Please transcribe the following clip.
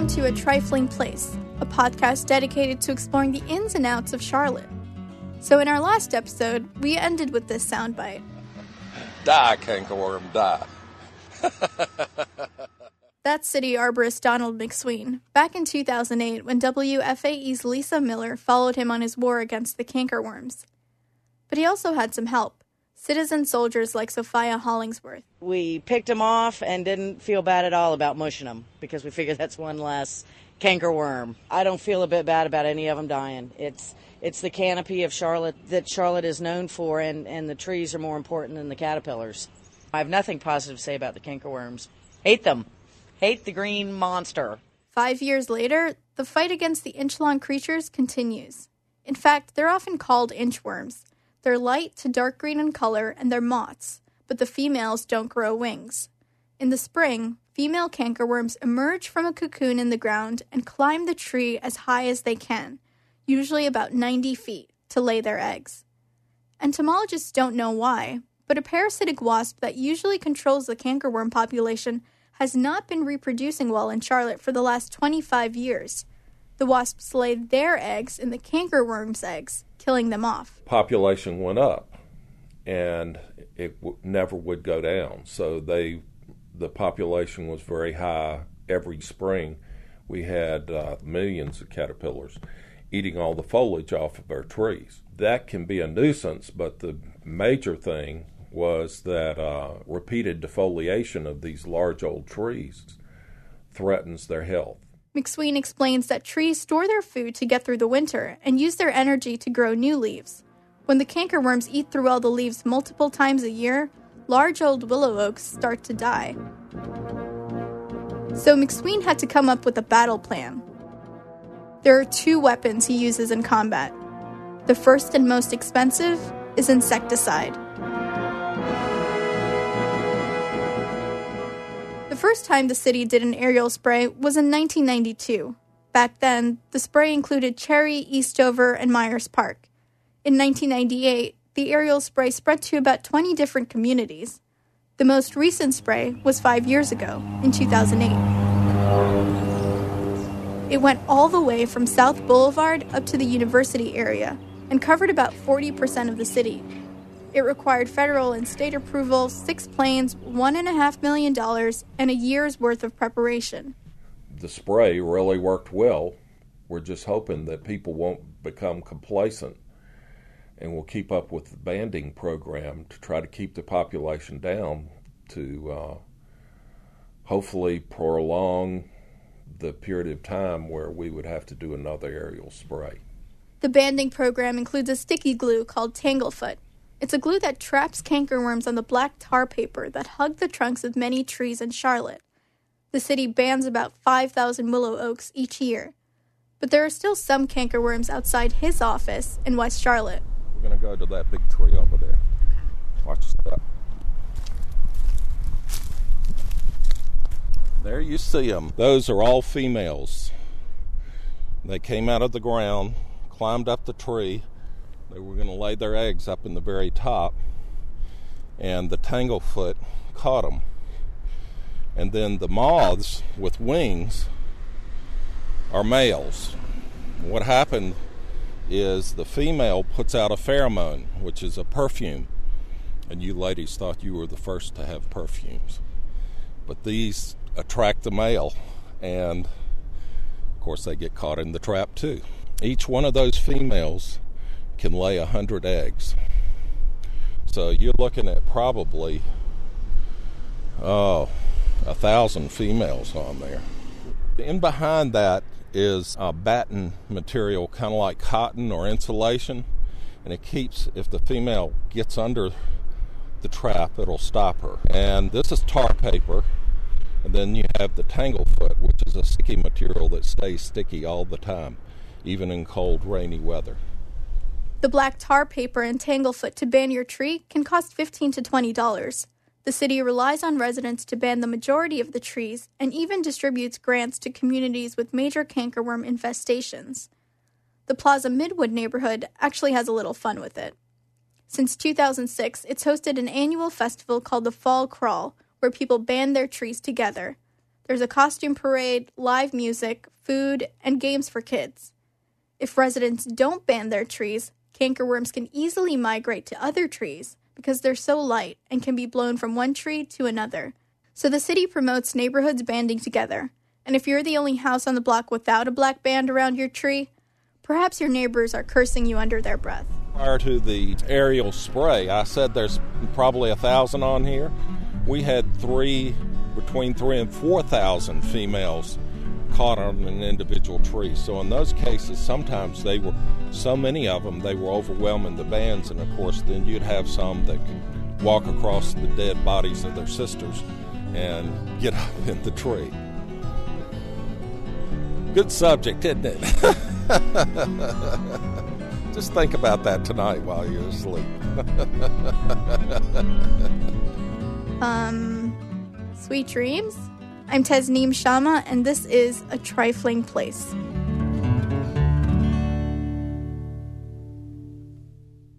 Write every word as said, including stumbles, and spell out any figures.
to A Trifling Place, a podcast dedicated to exploring the ins and outs of Charlotte. So in our last episode, we ended with this soundbite. Die, cankerworm, die. That's city arborist Donald McSween, back in two thousand eight when W F A E's Lisa Miller followed him on his war against the cankerworms. But he also had some help. Citizen soldiers like Sophia Hollingsworth. We picked them off and didn't feel bad at all about mushing them because we figured that's one less cankerworm. I don't feel a bit bad about any of them dying. It's it's the canopy of Charlotte that Charlotte is known for, and, and the trees are more important than the caterpillars. I have nothing positive to say about the cankerworms. Hate them. Hate the green monster. Five years later, the fight against the inch-long creatures continues. In fact, they're often called inchworms. They're light to dark green in color, and they're moths, but the females don't grow wings. In the spring, female cankerworms emerge from a cocoon in the ground and climb the tree as high as they can, usually about ninety feet, to lay their eggs. Entomologists don't know why, but a parasitic wasp that usually controls the cankerworm population has not been reproducing well in Charlotte for the last twenty-five years. The wasps laid their eggs in the cankerworm's eggs, killing them off. Population went up, and it w- never would go down. So they, the population was very high every spring. We had uh, millions of caterpillars eating all the foliage off of our trees. That can be a nuisance, but the major thing was that uh, repeated defoliation of these large old trees threatens their health. McSween explains that trees store their food to get through the winter and use their energy to grow new leaves. When the cankerworms eat through all the leaves multiple times a year, large old willow oaks start to die. So McSween had to come up with a battle plan. There are two weapons he uses in combat. The first and most expensive is insecticide. The first time the city did an aerial spray was in nineteen ninety-two. Back then, the spray included Cherry, Eastover, and Myers Park. In nineteen ninety-eight, the aerial spray spread to about twenty different communities. The most recent spray was five years ago, in two thousand eight. It went all the way from South Boulevard up to the university area and covered about forty percent of the city. It required federal and state approval, six planes, one and a half million dollars, and a year's worth of preparation. The spray really worked well. We're just hoping that people won't become complacent and will keep up with the banding program to try to keep the population down to uh, hopefully prolong the period of time where we would have to do another aerial spray. The banding program includes a sticky glue called Tanglefoot. It's a glue that traps cankerworms on the black tar paper that hug the trunks of many trees in Charlotte. The city bans about five thousand willow oaks each year. But there are still some cankerworms outside his office in West Charlotte. We're going to go to that big tree over there. Watch the step. There you see them. Those are all females. They came out of the ground, climbed up the tree. They were going to lay their eggs up in the very top, and the tanglefoot caught them. And then the moths with wings are males. What happened is the female puts out a pheromone, which is a perfume, and you ladies thought you were the first to have perfumes. But these attract the male, and of course they get caught in the trap too. Each one of those females can lay a hundred eggs. So you're looking at probably, oh, a thousand females on there. In behind that is a batten material, kind of like cotton or insulation, and it keeps, if the female gets under the trap, it'll stop her. And this is tar paper, and then you have the tanglefoot, which is a sticky material that stays sticky all the time, even in cold, rainy weather. The black tar paper and tanglefoot to ban your tree can cost fifteen to twenty dollars. The city relies on residents to ban the majority of the trees and even distributes grants to communities with major cankerworm infestations. The Plaza Midwood neighborhood actually has a little fun with it. Since two thousand six, it's hosted an annual festival called the Fall Crawl, where people band their trees together. There's a costume parade, live music, food, and games for kids. If residents don't ban their trees, cankerworms can easily migrate to other trees because they're so light and can be blown from one tree to another. So the city promotes neighborhoods banding together. And if you're the only house on the block without a black band around your tree, perhaps your neighbors are cursing you under their breath. Prior to the aerial spray, I said there's probably a thousand on here. We had three, between three and four thousand females caught on an individual tree. So in those cases, sometimes they were, so many of them, they were overwhelming the bands. And of course, then you'd have some that could walk across the dead bodies of their sisters and get up in the tree. Good subject, isn't it? Just think about that tonight while you're asleep. um, sweet dreams? I'm Tasneem Shamma, and this is A Trifling Place.